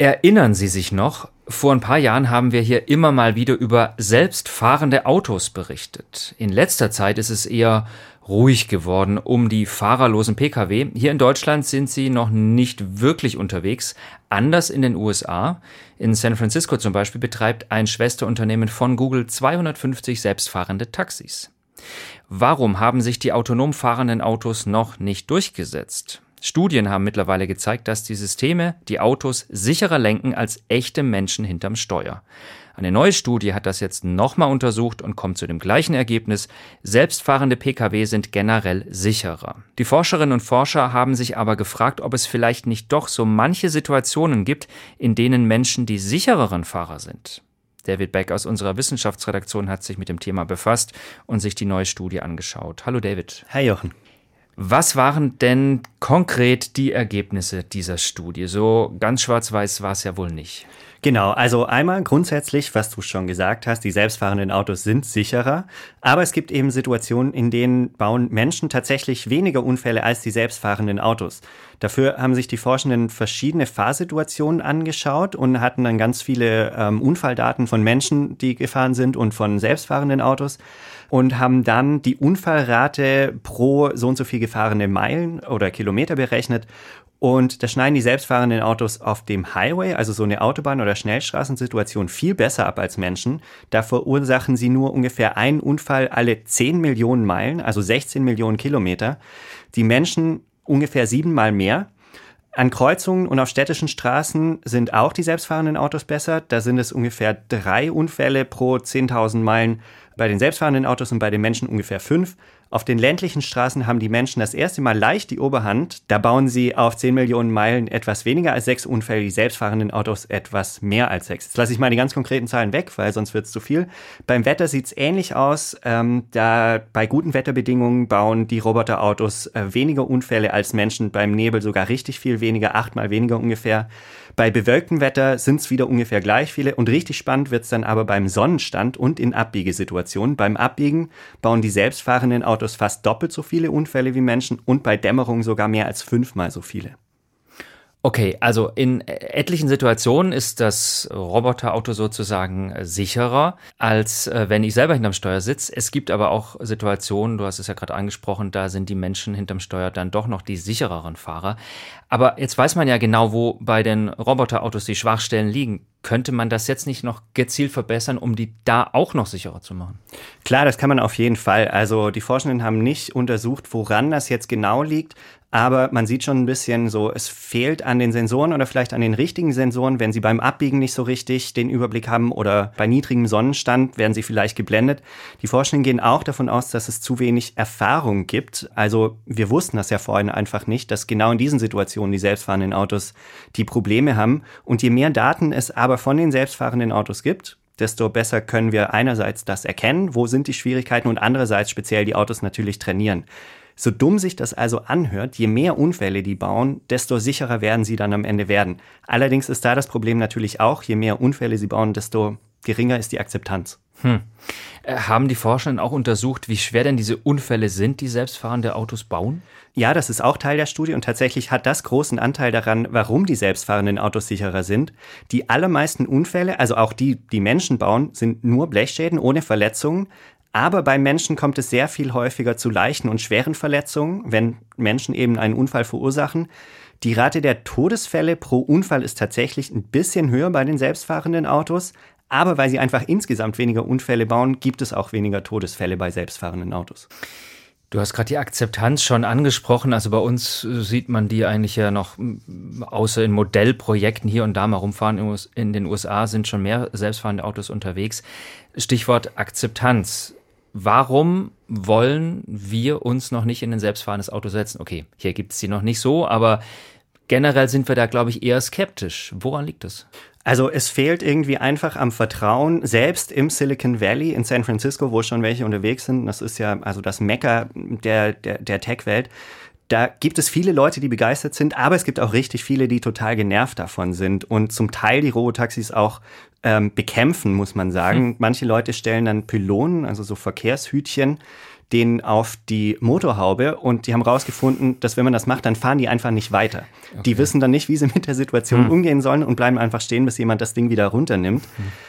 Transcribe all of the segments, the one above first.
Erinnern Sie sich noch? Vor ein paar Jahren haben wir hier immer mal wieder über selbstfahrende Autos berichtet. In letzter Zeit ist es eher ruhig geworden um die fahrerlosen Pkw. Hier in Deutschland sind sie noch nicht wirklich unterwegs, anders in den USA. In San Francisco zum Beispiel betreibt ein Schwesterunternehmen von Google 250 selbstfahrende Taxis. Warum haben sich die autonom fahrenden Autos noch nicht durchgesetzt? Studien haben mittlerweile gezeigt, dass die Systeme die Autos sicherer lenken als echte Menschen hinterm Steuer. Eine neue Studie hat das jetzt nochmal untersucht und kommt zu dem gleichen Ergebnis: Selbstfahrende Pkw sind generell sicherer. Die Forscherinnen und Forscher haben sich aber gefragt, ob es vielleicht nicht doch so manche Situationen gibt, in denen Menschen die sichereren Fahrer sind. David Beck aus unserer Wissenschaftsredaktion hat sich mit dem Thema befasst und sich die neue Studie angeschaut. Hallo David. Hi Jochen. Was waren denn konkret die Ergebnisse dieser Studie? So ganz schwarz-weiß war es ja wohl nicht. Genau, also einmal grundsätzlich, was du schon gesagt hast, die selbstfahrenden Autos sind sicherer, aber es gibt eben Situationen, in denen bauen Menschen tatsächlich weniger Unfälle als die selbstfahrenden Autos. Dafür haben sich die Forschenden verschiedene Fahrsituationen angeschaut und hatten dann ganz viele Unfalldaten von Menschen, die gefahren sind, und von selbstfahrenden Autos und haben dann die Unfallrate pro so und so viel gefahrene Meilen oder Kilometer berechnet. Und da schneiden die selbstfahrenden Autos auf dem Highway, also so eine Autobahn- oder Schnellstraßensituation, viel besser ab als Menschen. Da verursachen sie nur ungefähr einen Unfall alle 10 Millionen Meilen, also 16 Millionen Kilometer. Die Menschen ungefähr 7-mal mehr. An Kreuzungen und auf städtischen Straßen sind auch die selbstfahrenden Autos besser. Da sind es ungefähr 3 Unfälle pro 10.000 Meilen. Bei den selbstfahrenden Autos und bei den Menschen ungefähr 5. Auf den ländlichen Straßen haben die Menschen das erste Mal leicht die Oberhand. Da bauen sie auf 10 Millionen Meilen etwas weniger als 6 Unfälle, die selbstfahrenden Autos etwas mehr als 6. Jetzt lasse ich mal die ganz konkreten Zahlen weg, weil sonst wird es zu viel. Beim Wetter sieht es ähnlich aus. Da bei guten Wetterbedingungen bauen die Roboterautos weniger Unfälle als Menschen. Beim Nebel sogar richtig viel weniger, 8-mal weniger ungefähr. Bei bewölktem Wetter sind es wieder ungefähr gleich viele. Und richtig spannend wird es dann aber beim Sonnenstand und in Abbiegesituationen. Beim Abbiegen bauen die selbstfahrenden Autos fast doppelt so viele Unfälle wie Menschen und bei Dämmerung sogar mehr als 5-mal so viele. Okay, also in etlichen Situationen ist das Roboterauto sozusagen sicherer, als wenn ich selber hinterm Steuer sitze. Es gibt aber auch Situationen, du hast es ja gerade angesprochen, da sind die Menschen hinterm Steuer dann doch noch die sichereren Fahrer. Aber jetzt weiß man ja genau, wo bei den Roboterautos die Schwachstellen liegen. Könnte man das jetzt nicht noch gezielt verbessern, um die da auch noch sicherer zu machen? Klar, das kann man auf jeden Fall. Also die Forschenden haben nicht untersucht, woran das jetzt genau liegt. Aber man sieht schon ein bisschen so, es fehlt an den Sensoren oder vielleicht an den richtigen Sensoren, wenn sie beim Abbiegen nicht so richtig den Überblick haben oder bei niedrigem Sonnenstand werden sie vielleicht geblendet. Die Forschenden gehen auch davon aus, dass es zu wenig Erfahrung gibt. Also wir wussten das ja vorhin einfach nicht, dass genau in diesen Situationen die selbstfahrenden Autos die Probleme haben. Und je mehr Daten es aber von den selbstfahrenden Autos gibt, desto besser können wir einerseits das erkennen, wo sind die Schwierigkeiten, und andererseits speziell die Autos natürlich trainieren. So dumm sich das also anhört, je mehr Unfälle die bauen, desto sicherer werden sie dann am Ende werden. Allerdings ist da das Problem natürlich auch, je mehr Unfälle sie bauen, desto geringer ist die Akzeptanz. Haben die Forschenden auch untersucht, wie schwer denn diese Unfälle sind, die selbstfahrende Autos bauen? Ja, das ist auch Teil der Studie und tatsächlich hat das großen Anteil daran, warum die selbstfahrenden Autos sicherer sind. Die allermeisten Unfälle, also auch die Menschen bauen, sind nur Blechschäden ohne Verletzungen. Aber bei Menschen kommt es sehr viel häufiger zu leichten und schweren Verletzungen, wenn Menschen eben einen Unfall verursachen. Die Rate der Todesfälle pro Unfall ist tatsächlich ein bisschen höher bei den selbstfahrenden Autos. Aber weil sie einfach insgesamt weniger Unfälle bauen, gibt es auch weniger Todesfälle bei selbstfahrenden Autos. Du hast gerade die Akzeptanz schon angesprochen. Also bei uns sieht man die eigentlich ja noch, außer in Modellprojekten hier und da mal rumfahren. In den USA sind schon mehr selbstfahrende Autos unterwegs. Stichwort Akzeptanz. Warum wollen wir uns noch nicht in ein selbstfahrendes Auto setzen? Okay, hier gibt es sie noch nicht so, aber generell sind wir da, glaube ich, eher skeptisch. Woran liegt das? Also es fehlt irgendwie einfach am Vertrauen, selbst im Silicon Valley in San Francisco, wo schon welche unterwegs sind. Das ist ja also das Mekka der Tech-Welt. Da gibt es viele Leute, die begeistert sind, aber es gibt auch richtig viele, die total genervt davon sind und zum Teil die Robotaxis auch bekämpfen, muss man sagen. Manche Leute stellen dann Pylonen, also so Verkehrshütchen, denen auf die Motorhaube und die haben rausgefunden, dass wenn man das macht, dann fahren die einfach nicht weiter. Okay. Die wissen dann nicht, wie sie mit der Situation umgehen sollen und bleiben einfach stehen, bis jemand das Ding wieder runternimmt.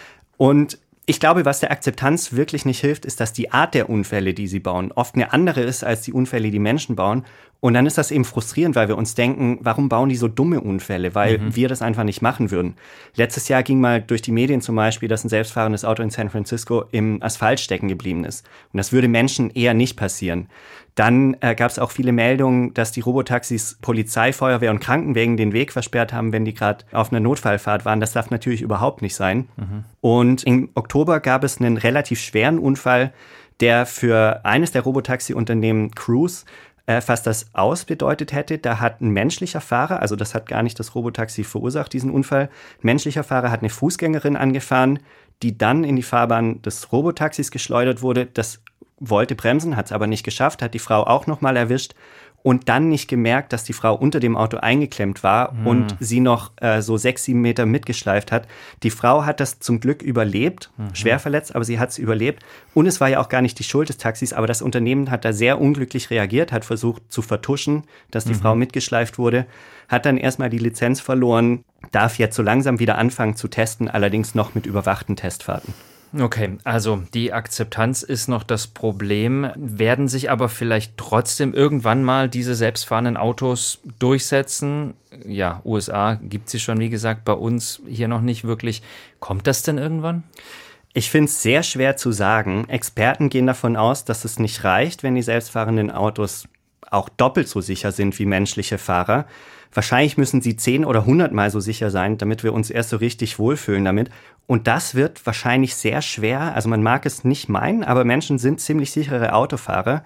Und ich glaube, was der Akzeptanz wirklich nicht hilft, ist, dass die Art der Unfälle, die sie bauen, oft eine andere ist als die Unfälle, die Menschen bauen. Und dann ist das eben frustrierend, weil wir uns denken, warum bauen die so dumme Unfälle? Weil wir das einfach nicht machen würden. Letztes Jahr ging mal durch die Medien zum Beispiel, dass ein selbstfahrendes Auto in San Francisco im Asphalt stecken geblieben ist. Und das würde Menschen eher nicht passieren. Dann gab es auch viele Meldungen, dass die Robotaxis Polizei, Feuerwehr und Krankenwagen den Weg versperrt haben, wenn die gerade auf einer Notfallfahrt waren. Das darf natürlich überhaupt nicht sein. Und im Oktober gab es einen relativ schweren Unfall, der für eines der Robotaxi-Unternehmen Cruise fast das Aus bedeutet hätte. Da hat ein menschlicher Fahrer, also das hat gar nicht das Robotaxi verursacht, diesen Unfall, ein menschlicher Fahrer hat eine Fußgängerin angefahren, die dann in die Fahrbahn des Robotaxis geschleudert wurde. Das wollte bremsen, hat es aber nicht geschafft, hat die Frau auch nochmal erwischt und dann nicht gemerkt, dass die Frau unter dem Auto eingeklemmt war und sie noch so 6-7 Meter mitgeschleift hat. Die Frau hat das zum Glück überlebt, schwer verletzt, aber sie hat es überlebt. Und es war ja auch gar nicht die Schuld des Taxis, aber das Unternehmen hat da sehr unglücklich reagiert, hat versucht zu vertuschen, dass die Frau mitgeschleift wurde, hat dann erstmal die Lizenz verloren, darf jetzt so langsam wieder anfangen zu testen, allerdings noch mit überwachten Testfahrten. Okay, also die Akzeptanz ist noch das Problem. Werden sich aber vielleicht trotzdem irgendwann mal diese selbstfahrenden Autos durchsetzen? Ja, USA gibt es sie schon, wie gesagt, bei uns hier noch nicht wirklich. Kommt das denn irgendwann? Ich finde es sehr schwer zu sagen. Experten gehen davon aus, dass es nicht reicht, wenn die selbstfahrenden Autos auch doppelt so sicher sind wie menschliche Fahrer. Wahrscheinlich müssen sie 10 oder 100 Mal so sicher sein, damit wir uns erst so richtig wohlfühlen damit. Und das wird wahrscheinlich sehr schwer. Also man mag es nicht meinen, aber Menschen sind ziemlich sichere Autofahrer.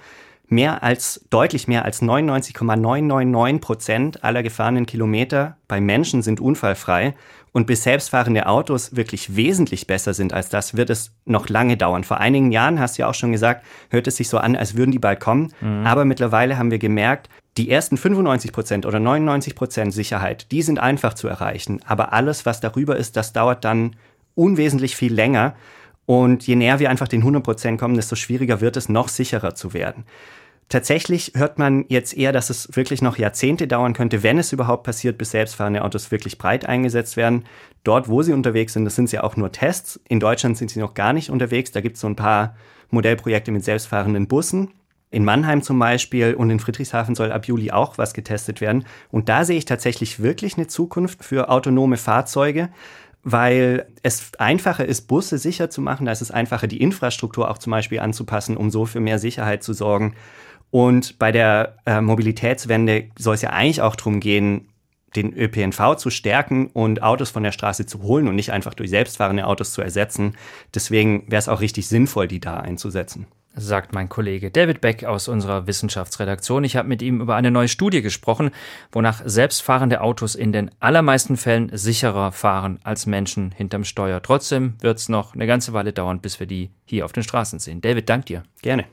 Deutlich mehr als 99,999% aller gefahrenen Kilometer bei Menschen sind unfallfrei. Und bis selbstfahrende Autos wirklich wesentlich besser sind als das, wird es noch lange dauern. Vor einigen Jahren, hast du ja auch schon gesagt, hört es sich so an, als würden die bald kommen. Aber mittlerweile haben wir gemerkt, die ersten 95% oder 99% Sicherheit, die sind einfach zu erreichen. Aber alles, was darüber ist, das dauert dann unwesentlich viel länger. Und je näher wir einfach den 100% kommen, desto schwieriger wird es, noch sicherer zu werden. Tatsächlich hört man jetzt eher, dass es wirklich noch Jahrzehnte dauern könnte, wenn es überhaupt passiert, bis selbstfahrende Autos wirklich breit eingesetzt werden. Dort, wo sie unterwegs sind, das sind ja auch nur Tests. In Deutschland sind sie noch gar nicht unterwegs. Da gibt es so ein paar Modellprojekte mit selbstfahrenden Bussen. In Mannheim zum Beispiel und in Friedrichshafen soll ab Juli auch was getestet werden. Und da sehe ich tatsächlich wirklich eine Zukunft für autonome Fahrzeuge, weil es einfacher ist, Busse sicher zu machen. Da ist es einfacher, die Infrastruktur auch zum Beispiel anzupassen, um so für mehr Sicherheit zu sorgen. Und bei der Mobilitätswende soll es ja eigentlich auch darum gehen, den ÖPNV zu stärken und Autos von der Straße zu holen und nicht einfach durch selbstfahrende Autos zu ersetzen. Deswegen wäre es auch richtig sinnvoll, die da einzusetzen. Sagt mein Kollege David Beck aus unserer Wissenschaftsredaktion. Ich habe mit ihm über eine neue Studie gesprochen, wonach selbstfahrende Autos in den allermeisten Fällen sicherer fahren als Menschen hinterm Steuer. Trotzdem wird es noch eine ganze Weile dauern, bis wir die hier auf den Straßen sehen. David, dank dir. Gerne.